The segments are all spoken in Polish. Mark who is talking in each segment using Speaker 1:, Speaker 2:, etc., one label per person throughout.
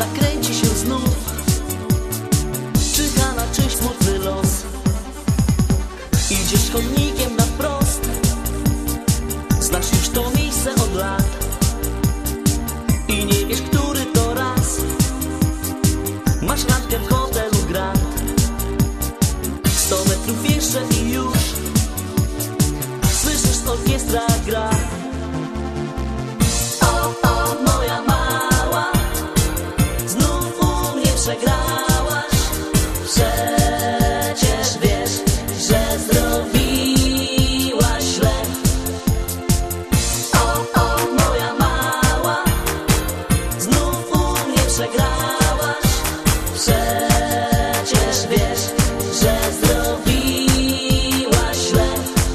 Speaker 1: Świata kręci się znów, czyha na czyjś smutny los. Idziesz chodnikiem na wprost, znasz już to miejsce od lat i nie wiesz, który to raz. Masz randkę w hotelu Grand, 100 metrów jeszcze i już słyszysz, orkiestra gra. O, moja mała, znów u mnie przegrałaś. Przecież wiesz, że zrobiłaś źle. O, moja mała, znów u mnie przegrałaś. Przecież wiesz, że zrobiłaś źle.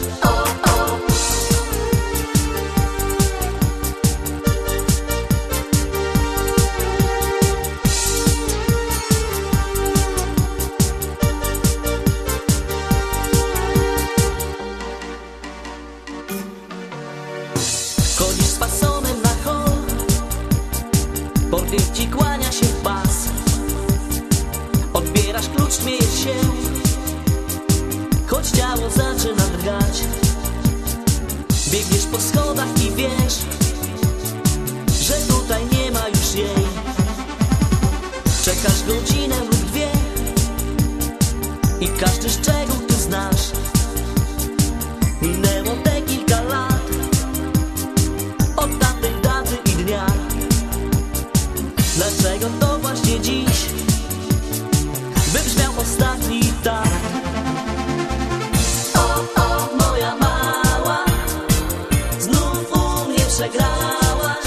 Speaker 1: Chodzisz z fasonem na hol, portier ci kłania się w pas. Odbierasz klucz, śmiejesz się, choć ciało zaczyna drgać. Biegniesz po schodach i wiesz, że tutaj nie ma już jej. Czekasz godzinę lub dwie i każdy szczegół ty znasz. Minęło te kilka lat od tamtej daty i dnia. Dlaczego to właśnie dziś wybrzmiał ostatni tak? O, moja mała, znów u mnie przegrałaś.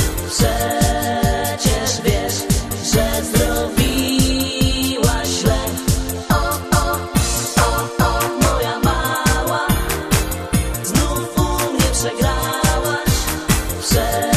Speaker 1: Przecież wiesz, że zrobiłaś źle. O, moja mała, znów u mnie przegrałaś.